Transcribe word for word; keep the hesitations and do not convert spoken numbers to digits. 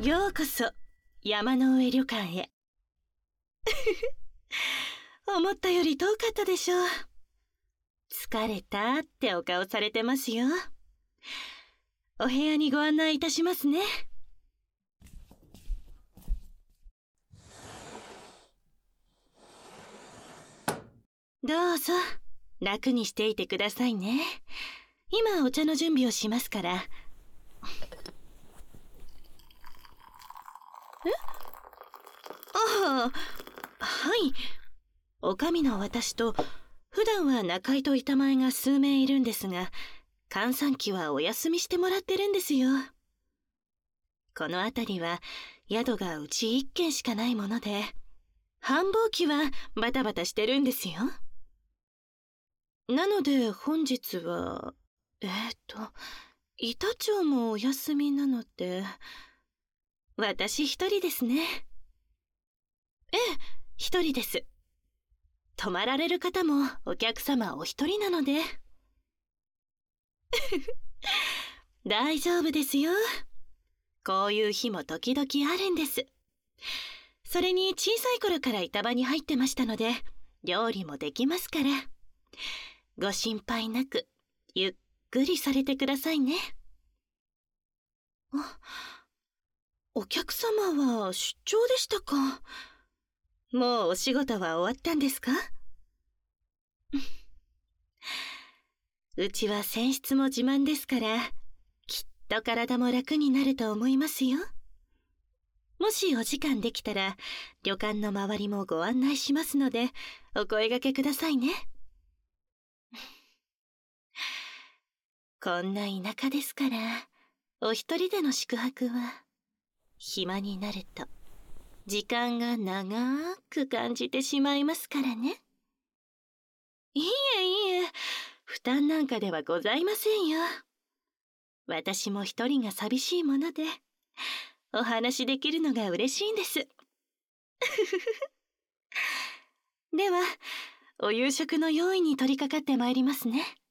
ようこそ山の上旅館へ。思ったより遠かったでしょう。疲れたってお顔されてますよ。お部屋にご案内いたしますね。どうぞ楽にしていてくださいね。今お茶の準備をしますから。え？ああ、はい。おかみの私と普段は中井と板前が数名いるんですが、閑散期はお休みしてもらってるんですよ。この辺りは宿がうち一軒しかないもので、繁忙期はバタバタしてるんですよ。なので本日はえーと板長もお休みなので、私一人ですね。ええ、一人です。泊まられる方もお客様お一人なので。大丈夫ですよ。こういう日も時々あるんです。それに小さい頃から板場に入ってましたので、料理もできますから。ご心配なくゆっくりされてくださいね。あ、お客様は出張でしたか。もうお仕事は終わったんですか？うちは泉質も自慢ですから、きっと体も楽になると思いますよ。もしお時間できたら旅館の周りもご案内しますので、お声掛けくださいね。こんな田舎ですから、お一人での宿泊は暇になると時間が長く感じてしまいますからね。いいえいいえ、負担なんかではございませんよ。私も一人が寂しいもので、お話できるのが嬉しいんです。では、お夕食の用意に取り掛かってまいりますね。